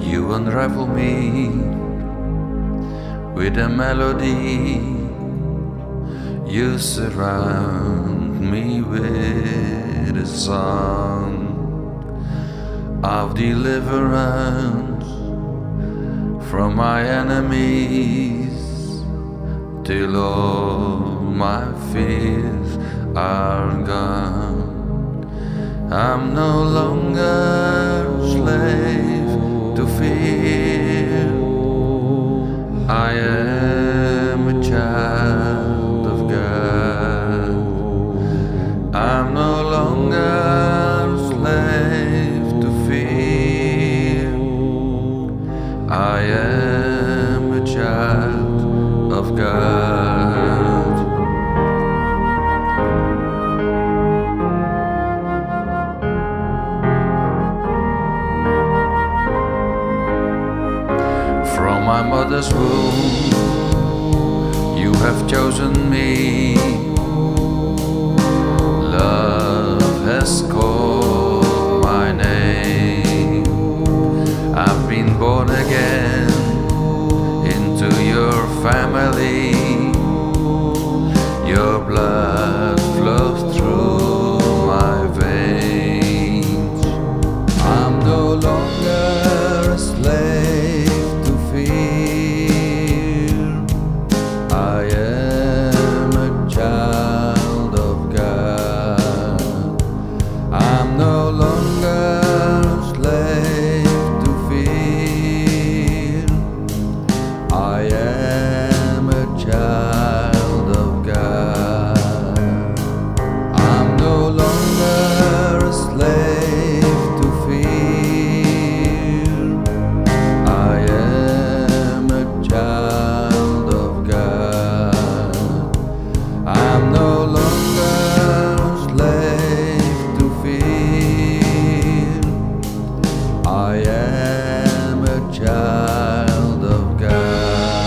You unravel me with a melody. You surround me with a song of deliverance from my enemies, till all my fears are gone. I'm no longer a slave to fear. I am a child of God. I'm no longer a slave to fear. I am a child of God. From my mother's womb, you have chosen me. Love has called my name. I've been born again into your family. Your blood flows through my veins. I'm no longer a slave to fear. I am a child of God. I'm no longer a slave to fear. I am a child of God. I'm no longer a slave to fear. I am a child of God. I'm no longer a slave to fear. I am a child of God.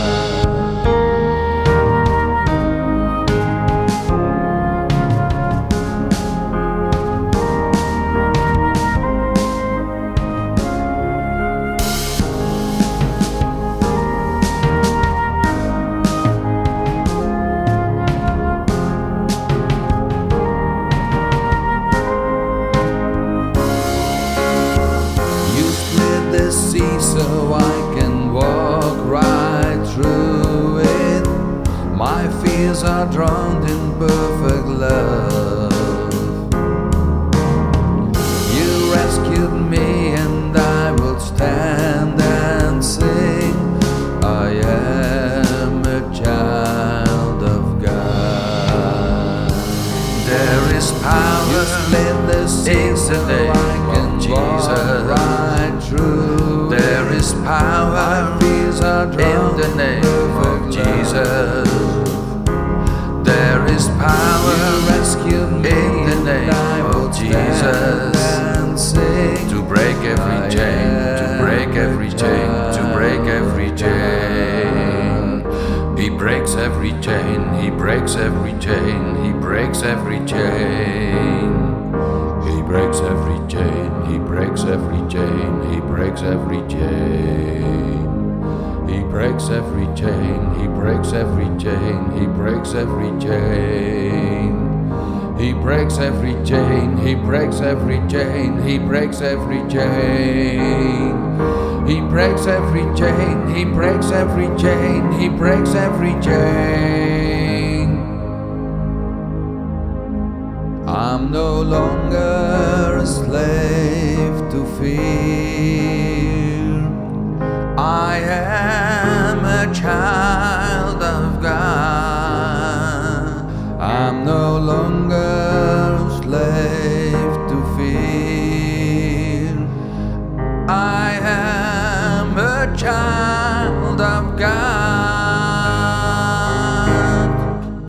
You split the sea so I can walk right through it. My fears are drowned in perfect love. You rescued me and I will stand and sing. I am a child of God. There is power. You split the sea so I can walk right through. There is power in the name of Jesus. There is power in the name of Jesus to break every chain, to break every chain, to break every chain. He breaks every chain, he breaks every chain, he breaks every chain. He breaks every chain, he breaks every chain, he breaks every chain. He breaks every chain, he breaks every chain, he breaks every chain. He breaks every chain, he breaks every chain, he breaks every chain. He breaks every chain, he breaks every chain, he breaks every chain. I'm no longer a slave to fear. I am a child of God. I'm no longer